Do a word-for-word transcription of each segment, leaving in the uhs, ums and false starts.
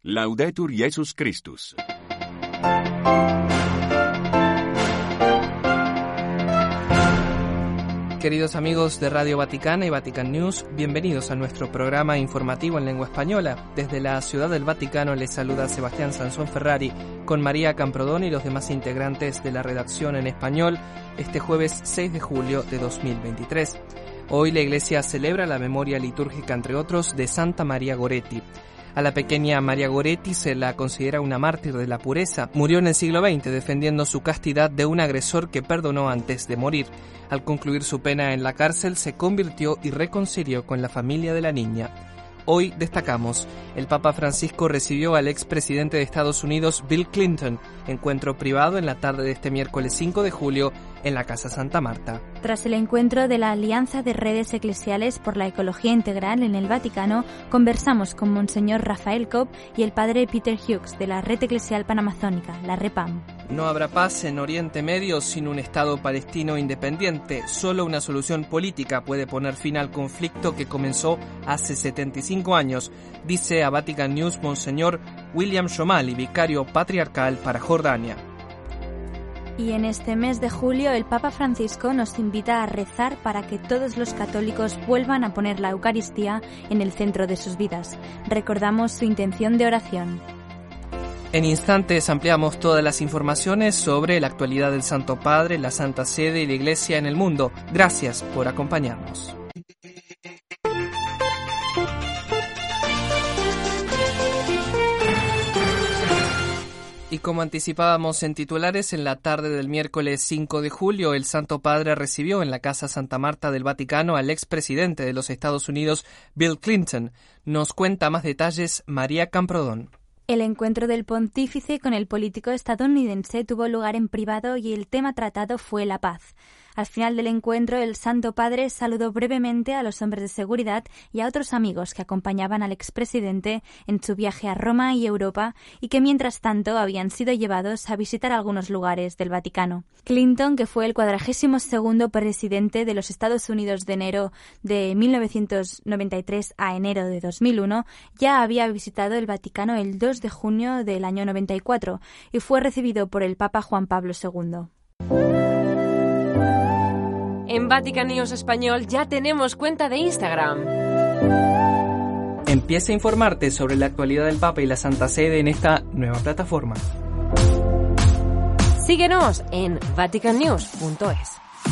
Laudetur Jesus Christus. Queridos amigos de Radio Vaticana y Vatican News, bienvenidos a nuestro programa informativo en lengua española. Desde la Ciudad del Vaticano les saluda Sebastián Sansón Ferrari con María Camprodón y los demás integrantes de la redacción en español este jueves seis de julio de dos mil veintitrés. Hoy la Iglesia celebra la memoria litúrgica, entre otros, de Santa María Goretti. A la pequeña María Goretti se la considera una mártir de la pureza. Murió en el siglo veinte defendiendo su castidad de un agresor que perdonó antes de morir. Al concluir su pena en la cárcel, se convirtió y reconcilió con la familia de la niña. Hoy destacamos, el Papa Francisco recibió al expresidente de Estados Unidos, Bill Clinton, encuentro privado en la tarde de este miércoles cinco de julio en la Casa Santa Marta. Tras el encuentro de la Alianza de Redes Eclesiales por la Ecología Integral en el Vaticano, conversamos con Monseñor Rafael Cobb y el padre Peter Hughes de la Red Eclesial Panamazónica, la REPAM. No habrá paz en Oriente Medio sin un Estado palestino independiente. Solo una solución política puede poner fin al conflicto que comenzó hace setenta y cinco años, dice a Vatican News Monseñor William Shomali, vicario patriarcal para Jordania. Y en este mes de julio el Papa Francisco nos invita a rezar para que todos los católicos vuelvan a poner la Eucaristía en el centro de sus vidas. Recordamos su intención de oración. En instantes ampliamos todas las informaciones sobre la actualidad del Santo Padre, la Santa Sede y la Iglesia en el mundo. Gracias por acompañarnos. Y como anticipábamos en titulares, en la tarde del miércoles cinco de julio, el Santo Padre recibió en la Casa Santa Marta del Vaticano al expresidente de los Estados Unidos, Bill Clinton. Nos cuenta más detalles María Camprodón. El encuentro del pontífice con el político estadounidense tuvo lugar en privado y el tema tratado fue la paz. Al final del encuentro, el Santo Padre saludó brevemente a los hombres de seguridad y a otros amigos que acompañaban al expresidente en su viaje a Roma y Europa y que mientras tanto habían sido llevados a visitar algunos lugares del Vaticano. Clinton, que fue el cuadragésimo segundo presidente de los Estados Unidos de enero de mil novecientos noventa y tres a enero de dos mil uno, ya había visitado el Vaticano el dos de junio del año noventa y cuatro y fue recibido por el Papa Juan Pablo segundo. En Vatican News Español ya tenemos cuenta de Instagram. Empieza a informarte sobre la actualidad del Papa y la Santa Sede en esta nueva plataforma. Síguenos en vatican news punto es.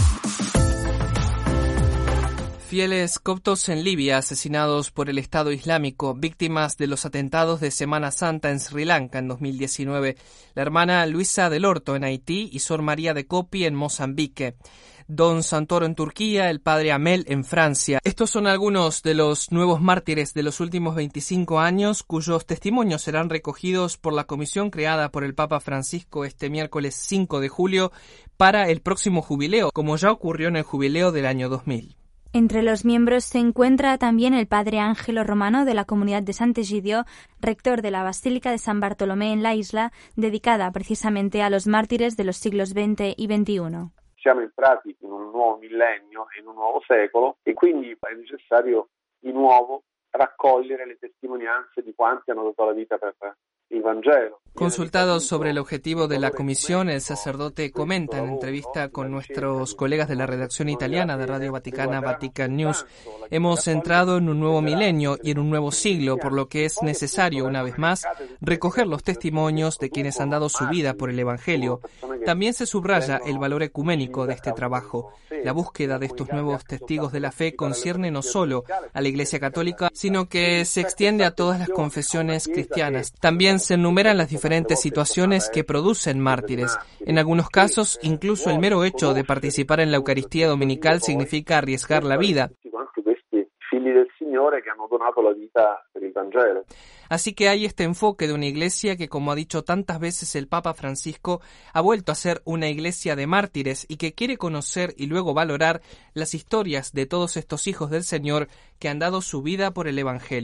Fieles coptos en Libia asesinados por el Estado Islámico, víctimas de los atentados de Semana Santa en Sri Lanka en dos mil diecinueve, la hermana Luisa del Orto en Haití y Sor María de Copi en Mozambique, Don Santoro en Turquía, el padre Amel en Francia. Estos son algunos de los nuevos mártires de los últimos veinticinco años, cuyos testimonios serán recogidos por la comisión creada por el Papa Francisco este miércoles cinco de julio para el próximo jubileo, como ya ocurrió en el jubileo del año dos mil. Entre los miembros se encuentra también el padre Ángelo Romano de la comunidad de Sant'Egidio, rector de la Basílica de San Bartolomé en la isla, dedicada precisamente a los mártires de los siglos veinte y veintiuno. Siamo entrati in un nuovo millennio, in un nuovo secolo e quindi è necessario di nuovo raccogliere le testimonianze di quanti hanno dato la vita per il Vangelo. Consultado sobre el objetivo de la comisión, el sacerdote comenta en entrevista con nuestros colegas de la redacción italiana de Radio Vaticana Vatican News: hemos entrado en un nuevo milenio y en un nuevo siglo, por lo que es necesario, una vez más, recoger los testimonios de quienes han dado su vida por el Evangelio. También se subraya el valor ecuménico de este trabajo. La búsqueda de estos nuevos testigos de la fe concierne no solo a la Iglesia Católica, sino que se extiende a todas las confesiones cristianas. También se enumeran las diferentes situaciones que producen mártires. En algunos casos, incluso el mero hecho de participar en la Eucaristía Dominical significa arriesgar la vida. Así que hay este enfoque de una iglesia que, como ha dicho tantas veces el Papa Francisco, ha vuelto a ser una iglesia de mártires y que quiere conocer y luego valorar las historias de todos estos hijos del Señor que han dado su vida por el Evangelio.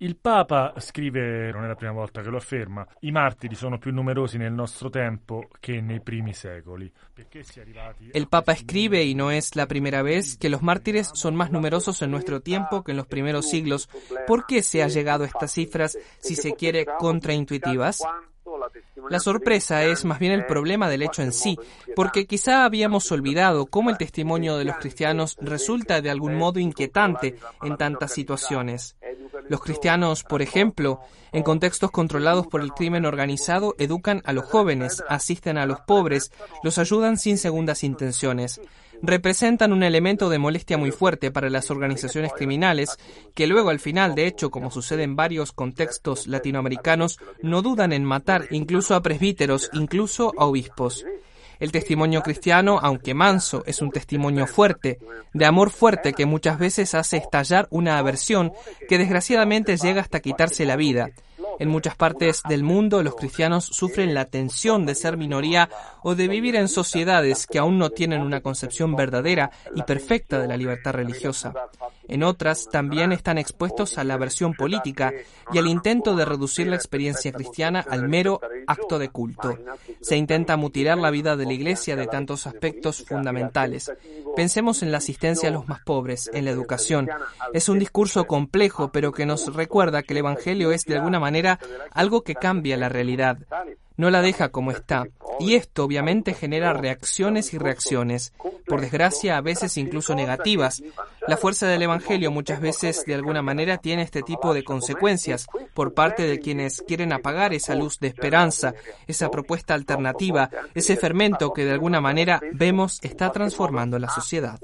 Il Papa scrive, non è la prima volta che lo afferma, i martiri sono più numerosi nel nostro tempo che nei primi secoli. El Papa escribe, y no es la primera vez, que los mártires son más numerosos en nuestro tiempo que en los primeros siglos. ¿Por qué se ha llegado a estas cifras, si se quiere, contraintuitivas? La sorpresa es más bien el problema del hecho en sí, porque quizá habíamos olvidado cómo el testimonio de los cristianos resulta de algún modo inquietante en tantas situaciones. Los cristianos, por ejemplo, en contextos controlados por el crimen organizado, educan a los jóvenes, asisten a los pobres, los ayudan sin segundas intenciones. Representan un elemento de molestia muy fuerte para las organizaciones criminales, que luego al final, de hecho, como sucede en varios contextos latinoamericanos, no dudan en matar incluso a presbíteros, incluso a obispos. El testimonio cristiano, aunque manso, es un testimonio fuerte, de amor fuerte que muchas veces hace estallar una aversión que desgraciadamente llega hasta quitarse la vida. En muchas partes del mundo los cristianos sufren la tensión de ser minoría o de vivir en sociedades que aún no tienen una concepción verdadera y perfecta de la libertad religiosa. En otras también están expuestos a la aversión política y al intento de reducir la experiencia cristiana al mero acto de culto. Se intenta mutilar la vida de la Iglesia de tantos aspectos fundamentales. Pensemos en la asistencia a los más pobres, en la educación. Es un discurso complejo, pero que nos recuerda que el Evangelio es de alguna manera algo que cambia la realidad, no la deja como está, y esto obviamente genera reacciones y reacciones, por desgracia a veces incluso negativas. La fuerza del Evangelio muchas veces de alguna manera tiene este tipo de consecuencias por parte de quienes quieren apagar esa luz de esperanza, esa propuesta alternativa, ese fermento que de alguna manera vemos está transformando la sociedad.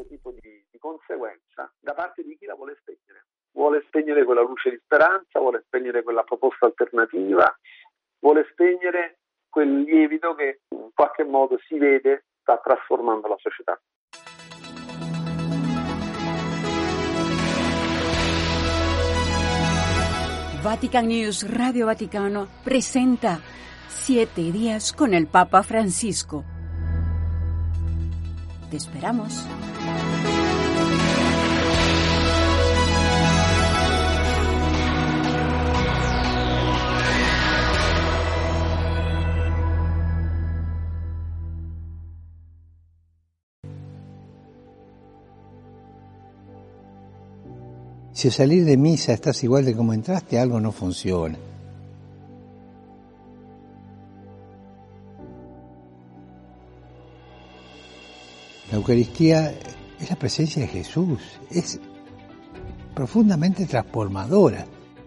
Vuole spegnere quella luce di speranza, vuole spegnere quella proposta alternativa, vuole spegnere quel lievito che in qualche modo si vede sta trasformando la società. Vatican News Radio Vaticano presenta Siete días con el Papa Francisco. Te esperamos. Si al salir de misa estás igual de como entraste, algo no funciona. La Eucaristía es la presencia de Jesús, es profundamente transformadora.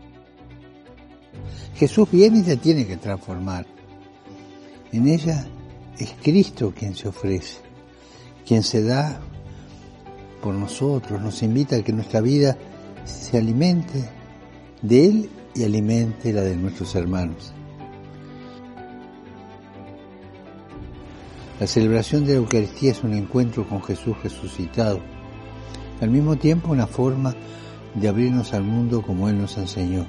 Jesús viene y te tiene que transformar. En ella es Cristo quien se ofrece, quien se da por nosotros, nos invita a que nuestra vida se alimente de Él y alimente la de nuestros hermanos. La celebración de la Eucaristía es un encuentro con Jesús resucitado, al mismo tiempo una forma de abrirnos al mundo como Él nos enseñó.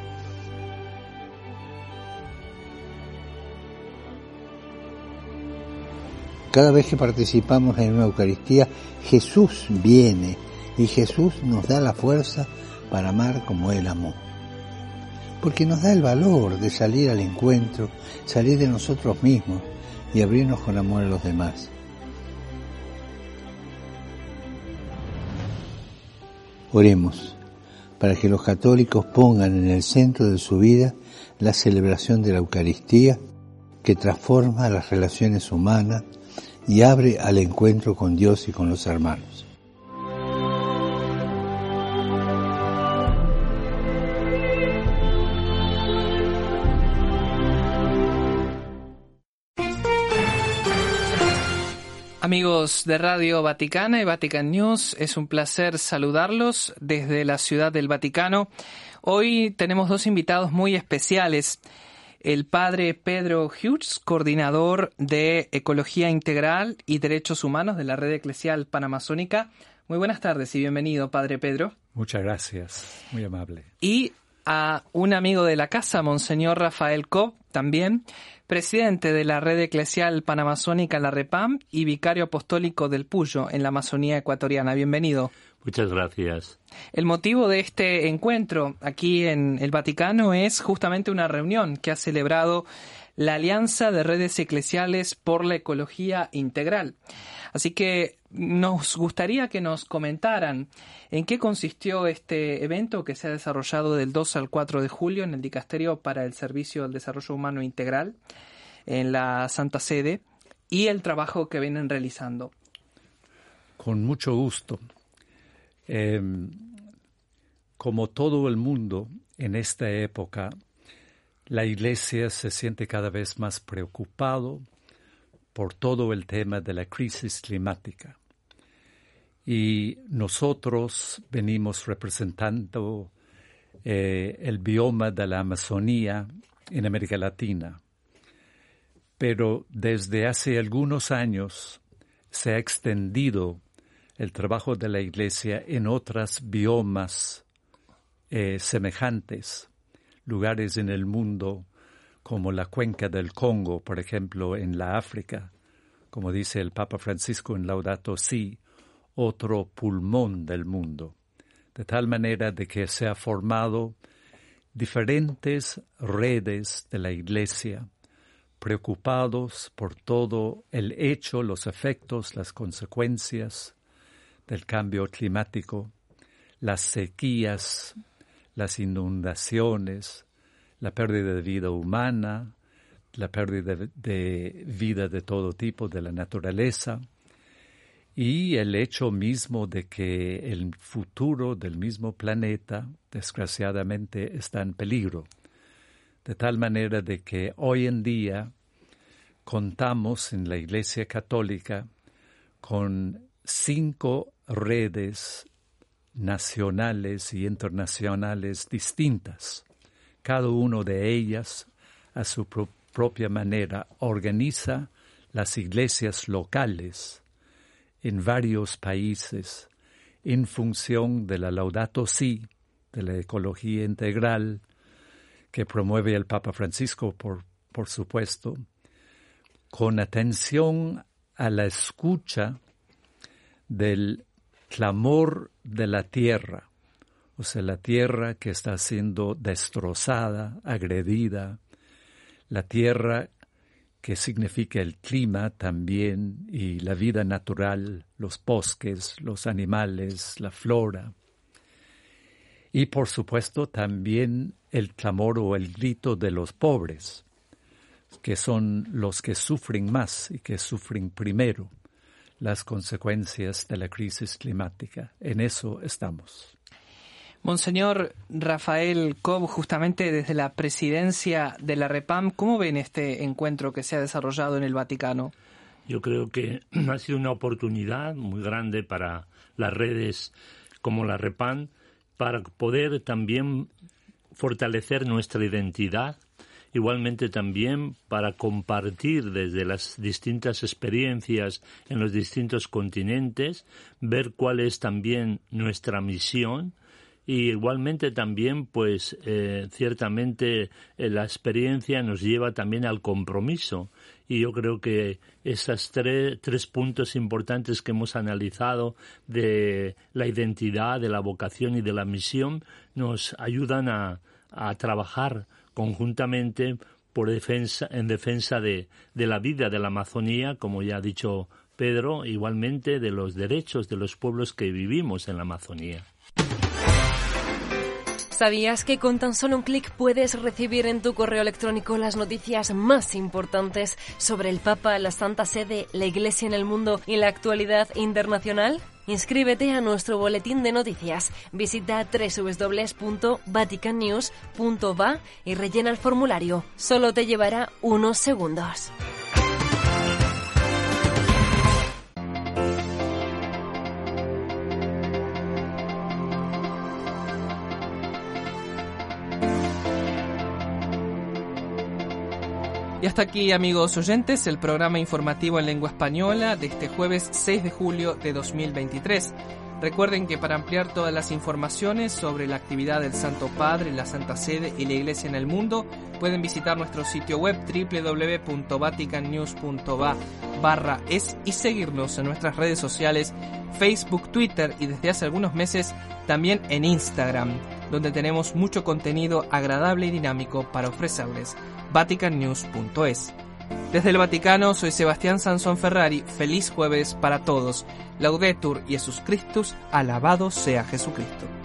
Cada vez que participamos en una Eucaristía, Jesús viene y Jesús nos da la fuerza para amar como Él amó. Porque nos da el valor de salir al encuentro, salir de nosotros mismos y abrirnos con amor a los demás. Oremos para que los católicos pongan en el centro de su vida la celebración de la Eucaristía, que transforma las relaciones humanas y abre al encuentro con Dios y con los hermanos. Amigos de Radio Vaticana y Vatican News, es un placer saludarlos desde la Ciudad del Vaticano. Hoy tenemos dos invitados muy especiales. El padre Pedro Hughes, coordinador de Ecología Integral y Derechos Humanos de la Red Eclesial Panamazónica. Muy buenas tardes y bienvenido, padre Pedro. Muchas gracias, muy amable. Y a un amigo de la casa, Monseñor Rafael Cobb, también presidente de la Red Eclesial Panamazónica, la REPAM, y vicario apostólico del Puyo en la Amazonía ecuatoriana. Bienvenido. Muchas gracias. El motivo de este encuentro aquí en el Vaticano es justamente una reunión que ha celebrado la Alianza de Redes Eclesiales por la Ecología Integral. Así que nos gustaría que nos comentaran en qué consistió este evento que se ha desarrollado del dos al cuatro de julio en el Dicasterio para el Servicio del Desarrollo Humano Integral en la Santa Sede y el trabajo que vienen realizando. Con mucho gusto. Eh, como todo el mundo en esta época, la Iglesia se siente cada vez más preocupado por todo el tema de la crisis climática. Y nosotros venimos representando eh, el bioma de la Amazonía en América Latina. Pero desde hace algunos años se ha extendido el trabajo de la Iglesia en otros biomas eh, semejantes, lugares en el mundo como la cuenca del Congo, por ejemplo, en la África, como dice el Papa Francisco en Laudato Si, otro pulmón del mundo, de tal manera de que se ha formado diferentes redes de la Iglesia, preocupados por todo el hecho, los efectos, las consecuencias del cambio climático, las sequías, las inundaciones, la pérdida de vida humana, la pérdida de, de vida de todo tipo de la naturaleza y el hecho mismo de que el futuro del mismo planeta, desgraciadamente, está en peligro. De tal manera de que hoy en día contamos en la Iglesia Católica con cinco redes nacionales y internacionales distintas. Cada una de ellas, a su pro- propia manera, organiza las iglesias locales en varios países en función de la Laudato Si, de la ecología integral, que promueve el Papa Francisco, por, por supuesto, con atención a la escucha del clamor de la tierra, o sea, la tierra que está siendo destrozada, agredida, la tierra que significa el clima también y la vida natural, los bosques, los animales, la flora. Y por supuesto también el clamor o el grito de los pobres, que son los que sufren más y que sufren primero las consecuencias de la crisis climática. En eso estamos. Monseñor Rafael Cobb, justamente desde la presidencia de la REPAM, ¿cómo ven este encuentro que se ha desarrollado en el Vaticano? Yo creo que ha sido una oportunidad muy grande para las redes como la REPAM para poder también fortalecer nuestra identidad, igualmente también para compartir desde las distintas experiencias en los distintos continentes, ver cuál es también nuestra misión. Y igualmente también, pues, eh, ciertamente eh, la experiencia nos lleva también al compromiso. Y yo creo que esos tres, tres puntos importantes que hemos analizado de la identidad, de la vocación y de la misión nos ayudan a, a trabajar conjuntamente por defensa, en defensa de, de la vida de la Amazonía, como ya ha dicho Pedro, igualmente de los derechos de los pueblos que vivimos en la Amazonía. ¿Sabías que con tan solo un clic puedes recibir en tu correo electrónico las noticias más importantes sobre el Papa, la Santa Sede, la Iglesia en el mundo y la actualidad internacional? Inscríbete a nuestro boletín de noticias. Visita doble u doble u doble u punto vatican news punto va y rellena el formulario. Solo te llevará unos segundos. Y hasta aquí, amigos oyentes, el programa informativo en lengua española de este jueves seis de julio de dos mil veintitrés. Recuerden que para ampliar todas las informaciones sobre la actividad del Santo Padre, la Santa Sede y la Iglesia en el mundo, pueden visitar nuestro sitio web doble u doble u doble u punto vatican news punto va barra es y seguirnos en nuestras redes sociales, Facebook, Twitter y desde hace algunos meses también en Instagram, donde tenemos mucho contenido agradable y dinámico para ofrecerles. vatican news punto es. Desde el Vaticano, soy Sebastián Sansón Ferrari. Feliz jueves para todos. Laudetur Jesus Christus, alabado sea Jesucristo.